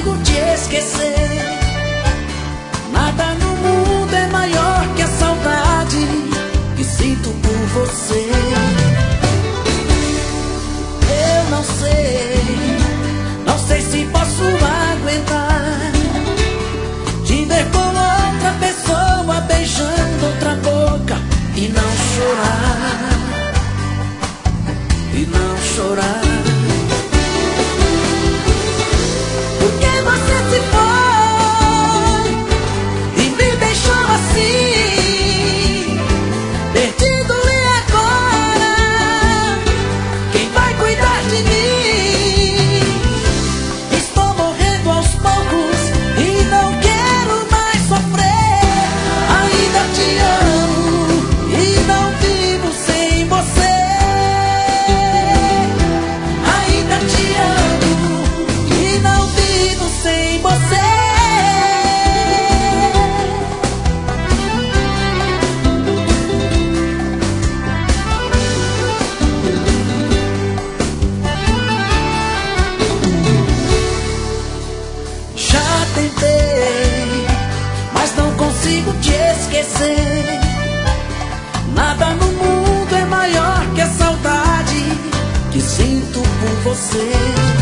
consigo te esquecer. Nada no mundo é maior que a saudade que sinto por você. Eu não sei se posso aguentar te ver com outra pessoa beijando outra boca e não chorar, e não chorar. Porque você se foi e me deixou assim, perdido, e agora quem vai cuidar de mim? Estou morrendo aos poucos e não quero mais sofrer. Ainda te amo e não vivo sem você. Ainda te amo e não vivo sem você. Já tentei, mas não consigo te esquecer. Nada no mundo é maior que a saudade que sinto por você.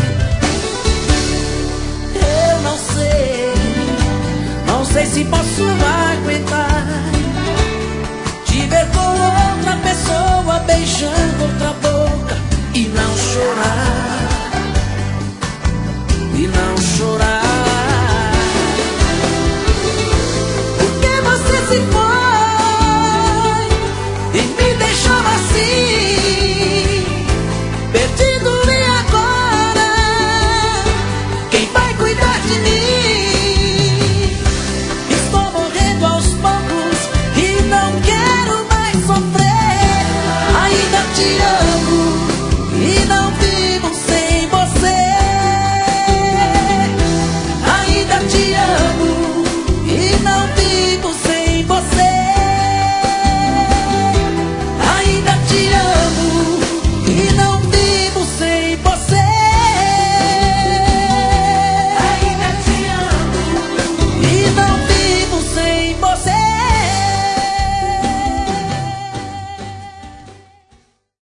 Eu não sei se posso aguentar te ver com outra pessoa beijando outra boca